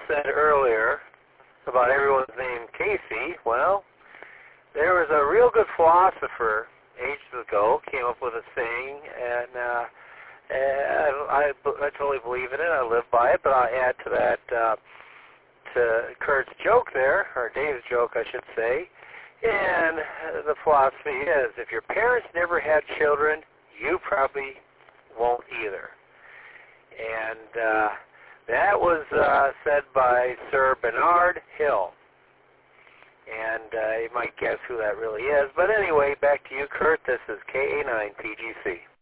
said earlier about everyone's named Casey, well, there was a real good philosopher ages ago came up with a saying, and I totally believe in it. I live by it, but I'll add to that, to Kurt's joke there, or Dave's joke, I should say. And the philosophy is, if your parents never had children, you probably won't either. And that was said by Sir Bernard Hill. And you might guess who that really is. But anyway, back to you, Kurt. This is KA9PGC.